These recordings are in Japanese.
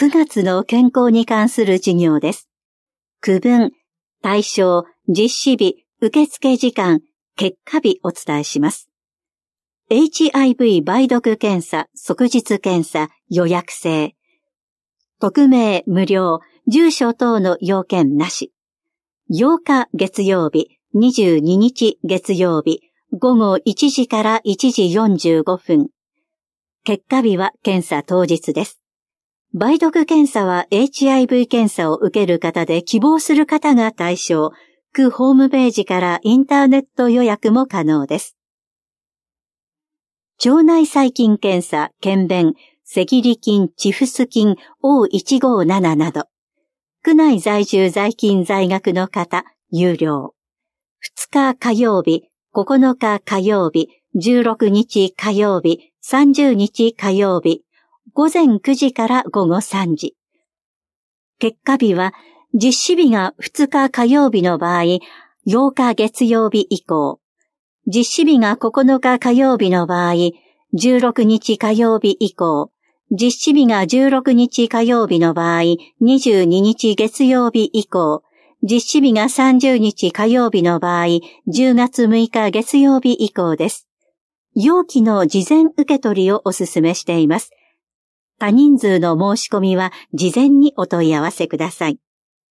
9月の健康に関する授業です。区分、対象、実施日、受付時間、結果日お伝えします。HIV 梅毒検査、即日検査、予約制。匿名無料、住所等の要件なし。8日月曜日、22日月曜日、午後1時から1時45分。結果日は検査当日です。梅毒検査は HIV 検査を受ける方で希望する方が対象。区ホームページからインターネット予約も可能です。腸内細菌検査、検便、赤痢菌、チフス菌、O157 など。区内在住在勤在学の方、有料。2日火曜日、9日火曜日、16日火曜日、30日火曜日、午前9時から午後3時。結果日は、実施日が2日火曜日の場合、8日月曜日以降。実施日が9日火曜日の場合、16日火曜日以降。実施日が16日火曜日の場合、22日月曜日以降。実施日が30日火曜日の場合、10月6日月曜日以降です。要期の事前受け取りをお勧めしています。多人数の申し込みは事前にお問い合わせください。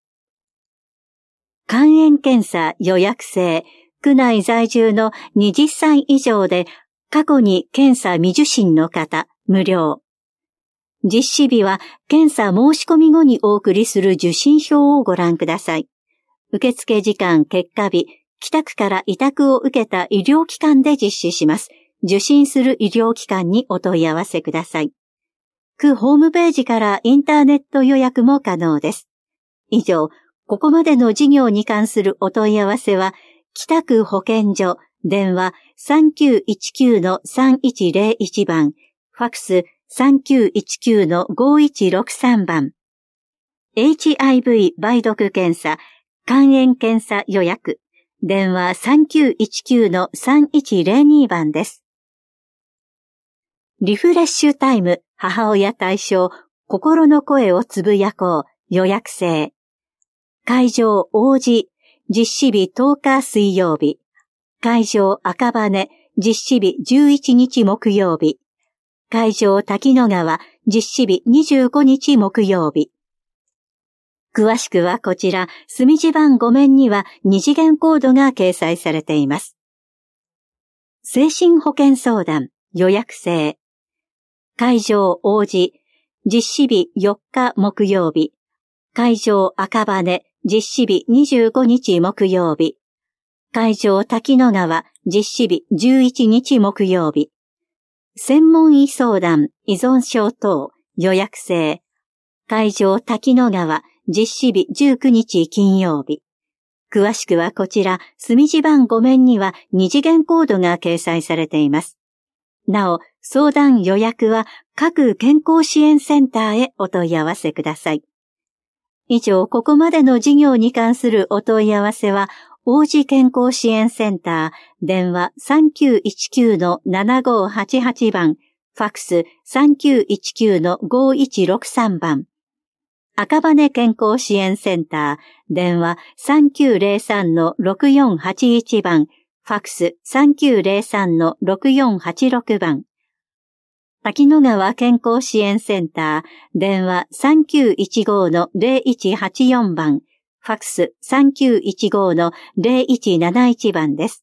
肝炎検査予約制、区内在住の20歳以上で過去に検査未受診の方、無料。実施日は検査申し込み後にお送りする受診票をご覧ください。受付時間結果日、帰宅から委託を受けた医療機関で実施します。受診する医療機関にお問い合わせください。区ホームページからインターネット予約も可能です。以上、ここまでの事業に関するお問い合わせは、北区保健所、電話 3919-3101 番、ファクス 3919-5163 番。HIV 梅毒検査、肝炎検査予約、電話 3919-3102 番です。リフレッシュタイム、母親対象、心の声をつぶやこう、予約制。会場王子、実施日10日水曜日。会場赤羽、実施日11日木曜日。会場滝野川、実施日25日木曜日。詳しくはこちら、隅地版5面には二次元コードが掲載されています。精神保健相談、予約制。会場王子、実施日4日木曜日。会場赤羽、実施日25日木曜日。会場滝野川、実施日11日木曜日。専門医相談、依存症等、予約制。会場滝野川、実施日19日金曜日。詳しくはこちら、隅地版5面には二次元コードが掲載されています。なお、相談予約は各健康支援センターへお問い合わせください。以上、ここまでの事業に関するお問い合わせは、王子健康支援センター、電話 3919-7588 番、ファクス 3919-5163 番。赤羽健康支援センター、電話 3903-6481 番、ファクス 3903-6486 番。滝野川健康支援センター、電話 3915-0184 番、ファクス 3915-0171 番です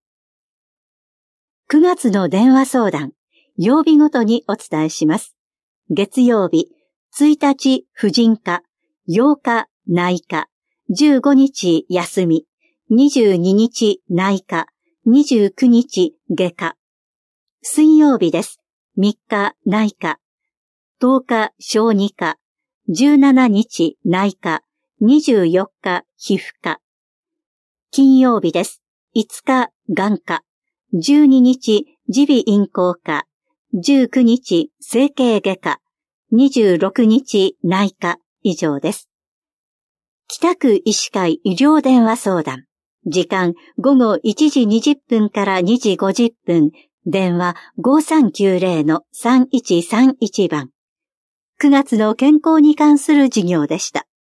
。9月の電話相談、曜日ごとにお伝えします。月曜日、1日婦人科、8日内科、15日休み、22日内科、29日外科。水曜日です。3日内科、10日小児科、17日内科、24日皮膚科。金曜日です。5日眼科、12日耳鼻咽喉科、19日整形外科、26日内科以上です。北区医師会医療電話相談。時間午後1時20分から2時50分。電話 5390-3131 番。 9月の健康に関する授業でした。